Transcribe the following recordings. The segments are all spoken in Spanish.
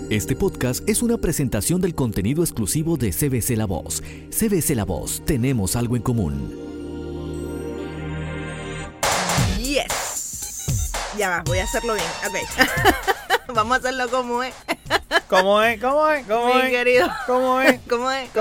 Este podcast es una presentación del contenido exclusivo de CBC La Voz. CBC La Voz, tenemos algo en común. Yes. Ya va, voy a hacerlo bien. Ok. Vamos a hacerlo como es. ¿Cómo es? Mi querido. ¿Cómo es? ¿Cómo es?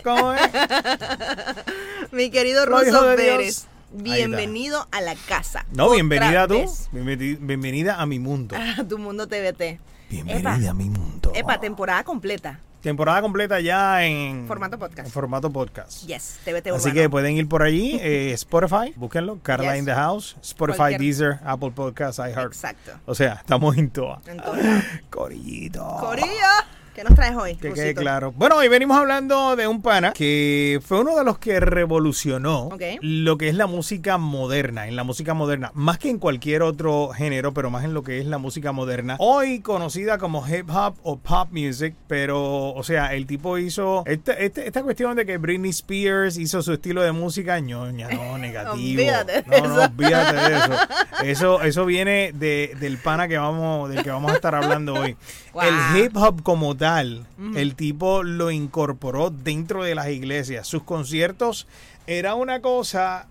¿Cómo Mi querido Lo hijo Russo de Pérez. Dios. Bienvenido a la casa. No, bienvenida Otra tú. vez. Bienvenida a mi mundo. A tu mundo TVT. Bienvenida a mi mundo. Temporada completa. Temporada completa ya en Formato podcast. En formato podcast. Yes, TVT Así urbano. que pueden ir por allí, Spotify, búsquenlo, Carla Yes. in the House, Spotify, Cualquier- Deezer, Apple Podcasts, iHeart. Exacto. O sea, estamos en todas. En todos lados. Corillito. Corillo, ¿qué nos traes hoy? Que quede Rusito? claro. Bueno, hoy venimos hablando de un pana que fue uno de los que revolucionó Ok. lo que es la música moderna, en la música moderna, más que en cualquier otro género, pero más en lo que es la música moderna. Hoy conocida como hip hop o pop music, pero, o sea, el tipo hizo esta cuestión de que Britney Spears hizo su estilo de música, ñoña, no, negativo. Olvídate de No, eso. olvídate de eso. Eso viene del pana del que vamos a estar hablando hoy. Wow. El hip hop como tal, el tipo lo incorporó dentro de las iglesias. Sus conciertos era una cosa...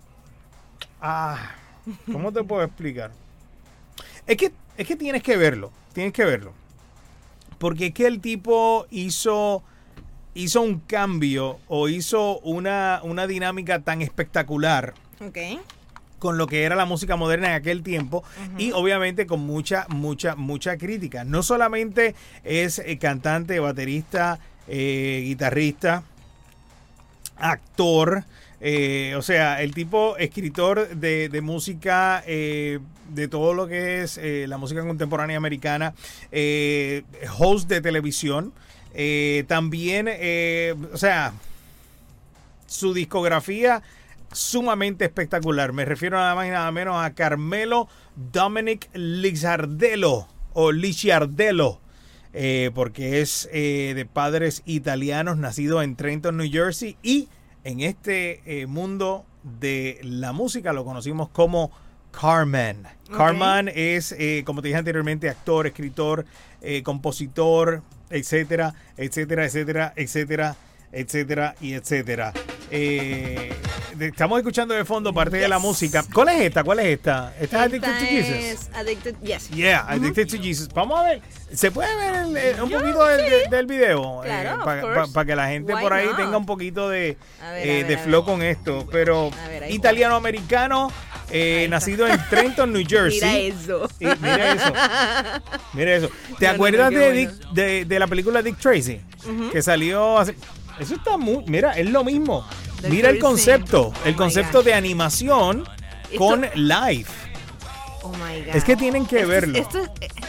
¿cómo te puedo explicar? Es que tienes que verlo. Porque es que el tipo hizo un cambio o hizo una dinámica tan espectacular Ok. con lo que era la música moderna en aquel tiempo y obviamente con mucha crítica. No solamente es cantante, baterista, guitarrista, actor, o sea, el tipo escritor de música, de todo lo que es la música contemporánea americana, host de televisión, también, o sea, su discografía sumamente espectacular. Me refiero nada más y nada menos a Carmelo Dominic Lizardello o Licciardello, porque es de padres italianos, nacido en Trenton, New Jersey, y en este mundo de la música lo conocimos como Carman. Ok. Carman es, como te dije anteriormente, actor, escritor, compositor, etcétera, etcétera, etcétera, etcétera, etcétera y etcétera. Estamos escuchando de fondo parte de la Yes. música. ¿Cuál es esta? ¿Esta es Addicted to Esta Jesus? es Addicted, yes. Yeah, Addicted to Jesus. Vamos a ver. ¿Se puede ver un poquito del video? Claro, of Para course. que la gente Why por ahí not? tenga un poquito de A ver, de a ver. flow con esto. Pero A ver, ahí italiano-americano, está. nacido en Trenton, New Jersey. Mira eso. Y mira eso. Mira eso. ¿Te No, no, acuerdas no, qué de, bueno. de la película Dick Tracy? Que salió hace... Eso está muy... Mira, es lo mismo. Dick Mira el Tracy. concepto. Oh El my concepto God. de animación con live. Oh my God. Es que tienen que verlo. Esto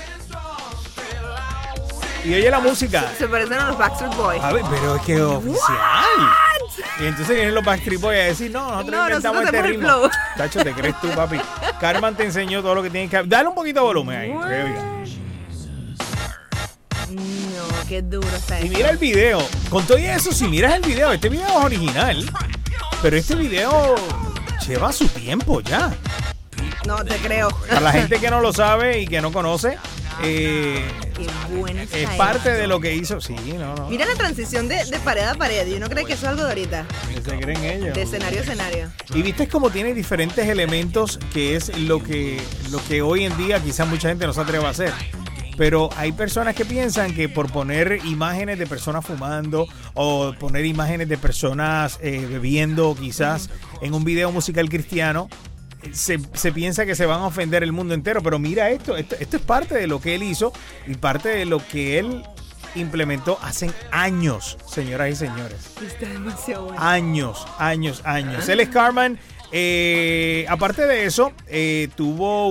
Y oye la música. se parecen a los Backstreet Boys. A ver, pero es que oficial. Y entonces vienen los Backstreet Boys a decir, no, nosotros No, inventamos nosotros este hacemos el ritmo. flow. Tacho, te crees tú, papi. Carmen te enseñó todo lo que tienes que... Dale un poquito de volumen ahí. What? que oiga. No, qué duro está Y esto. mira el video. Con todo eso, si miras el video, este video es original. Pero este video lleva su tiempo ya. No, te creo. Para la gente que no lo sabe y que no conoce, Qué bueno está es esto. parte de lo que hizo. Sí, no. Mira la transición de pared a pared. ¿Y uno cree que eso es algo de ahorita? ¿Qué se creen ellos? De escenario a escenario. Y viste cómo tiene diferentes elementos, que es lo que hoy en día quizás mucha gente no se atreve a hacer. Pero hay personas que piensan que por poner imágenes de personas fumando o poner imágenes de personas bebiendo quizás en un video musical cristiano, se piensa que se van a ofender el mundo entero. Pero mira esto es parte de lo que él hizo y parte de lo que él implementó hace años, señoras y señores. Está demasiado bueno. Años. Él es Carman. Aparte de eso, tuvo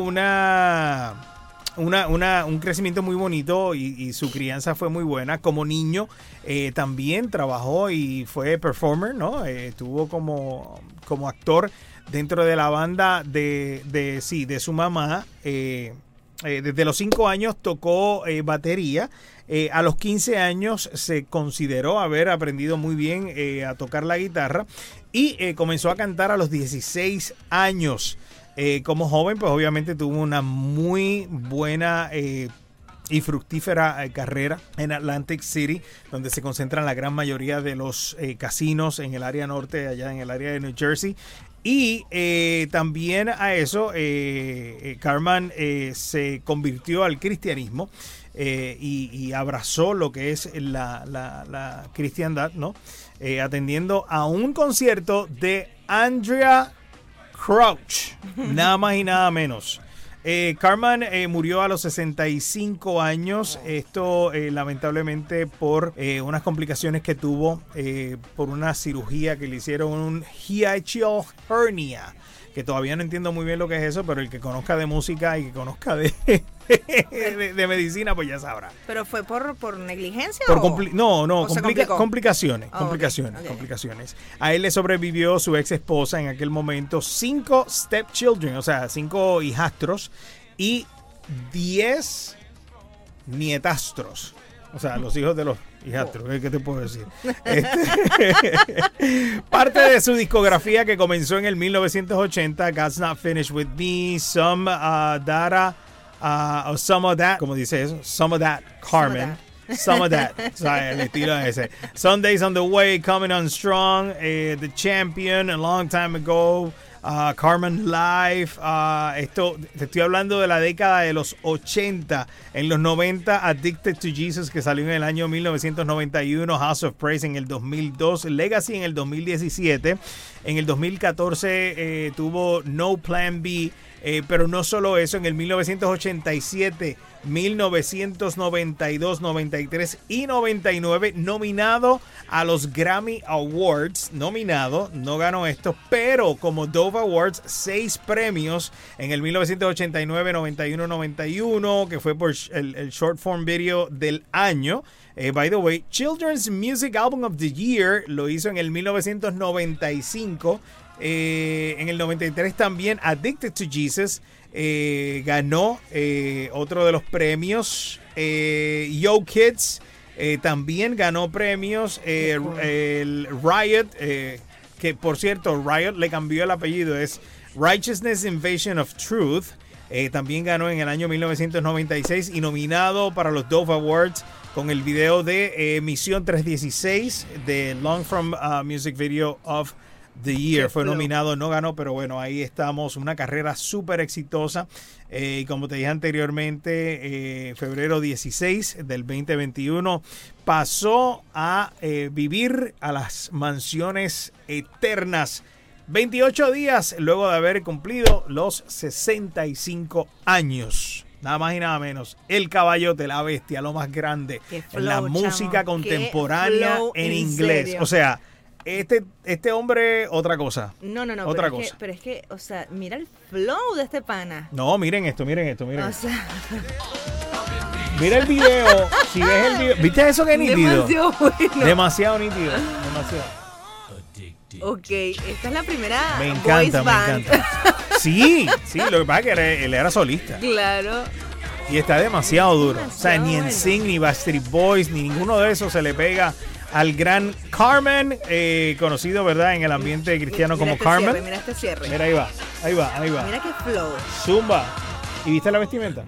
un crecimiento muy bonito y su crianza fue muy buena. Como niño también trabajó y fue performer, ¿no? Estuvo como actor dentro de la banda de su mamá. Desde los 5 años tocó batería. A los 15 años se consideró haber aprendido muy bien a tocar la guitarra y comenzó a cantar a los 16 años. Como joven, pues obviamente tuvo una muy buena y fructífera carrera en Atlantic City, donde se concentran la gran mayoría de los casinos en el área norte, allá en el área de New Jersey. Y también a eso, Cartman se convirtió al cristianismo y abrazó lo que es la cristiandad, ¿no? Atendiendo a un concierto de Andrea Crouch, nada más y nada menos. Cartman murió a los 65 años. Esto lamentablemente por unas complicaciones que tuvo por una cirugía que le hicieron, un hiatal hernia, que todavía no entiendo muy bien lo que es eso, pero el que conozca de música y que conozca de medicina, pues ya sabrá. ¿Pero fue por negligencia complicaciones. Okay. Complicaciones. A él le sobrevivió su ex esposa en aquel momento, 5 stepchildren, o sea, 5 hijastros y 10 nietastros. O sea, los hijos de los hijastros. ¿Qué te puedo decir? Parte de su discografía que comenzó en el 1980, God's Not Finished With Me, Some Data, Some of That, como dice eso, Some of That, Cartman. Some of That, o sea, el estilo ese. Sundays on the Way, Coming on Strong, The Champion, A Long Time Ago, Cartman Live. Esto te estoy hablando de la década de los 80. En los 90, Addicted to Jesus, que salió en el año 1991, House of Praise en el 2002, Legacy en el 2017. En el 2014 tuvo No Plan B. Pero no solo eso, en el 1987, 1992, 93 y 99, nominado a los Grammy Awards, nominado, no ganó esto, pero como Dove Awards, 6 premios en el 1989, 91, 91, que fue por el Short Form Video del año. By the way, Children's Music Album of the Year lo hizo en el 1995. En el 93 también Addicted to Jesus ganó otro de los premios. Yo Kids también ganó premios. El Riot, que por cierto Riot le cambió el apellido, es Righteousness Invasion of Truth. También ganó en el año 1996 y nominado para los Dove Awards con el video de Misión 316 de Long Form Music Video of the Year. Fue nominado, no ganó, pero bueno, ahí estamos. Una carrera súper exitosa. Y como te dije anteriormente, febrero 16 del 2021 pasó a vivir a las mansiones eternas. 28 días luego de haber cumplido los 65 años. Nada más y nada menos. El caballote, la bestia, lo más grande en la música contemporánea en inglés. Serio. O sea, este hombre, otra cosa. No. Otra cosa. Pero es que, o sea, mira el flow de este pana. No, miren esto. O sea, Mira el video. Si ves el video. ¿Viste eso que nítido? demasiado bueno. Demasiado nítido. Demasiado. Ok, esta es la primera Me encanta, boys band. Sí, lo que pasa es que él era solista. Claro. Y está demasiado duro. O sea, ni Demasiado NSYNC, ni Backstreet Boys, ni ninguno de esos se le pega al gran Cartman, conocido, ¿verdad?, en el ambiente cristiano como Cartman. Mira este cierre. Mira, ahí va. Mira qué flow. Zumba. ¿Y viste la vestimenta?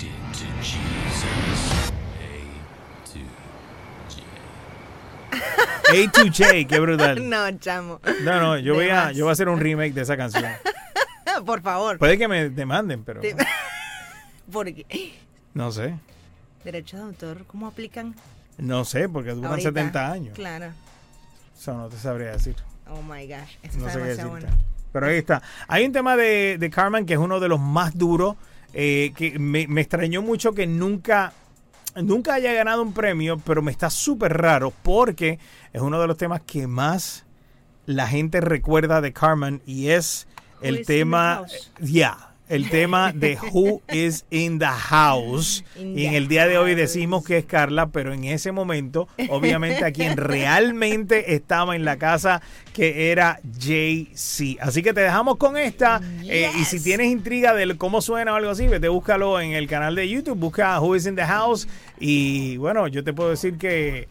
A2J, qué brutal. No, chamo. No, yo voy a hacer un remake de esa canción. Por favor. Puede que me demanden, pero ¿Por qué? no sé. Derechos de autor, ¿cómo aplican? No sé, porque duran ahorita? 70 años. Claro. Eso no te sabría decir. Oh my gosh. Esto No está sé qué demasiado decirte. bueno. Pero ahí está. Hay un tema de Cartman que es uno de los más duros, que me extrañó mucho que nunca haya ganado un premio, pero me está súper raro porque es uno de los temas que más la gente recuerda de Cartman y es el tema, el tema de Who is in the House. Y en el día de hoy decimos que es Carla, pero en ese momento, obviamente, a quien realmente estaba en la casa, que era Jay-Z. Así que te dejamos con esta. Y si tienes intriga de cómo suena o algo así, vete, búscalo en el canal de YouTube, busca Who is in the House. Y bueno, yo te puedo decir que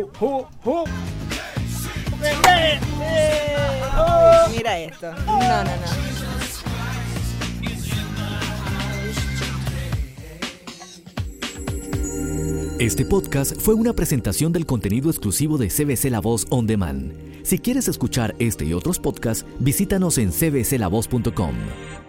Mira esto. No. Este podcast fue una presentación del contenido exclusivo de CBC La Voz On Demand. Si quieres escuchar este y otros podcasts, visítanos en cbclavoz.com.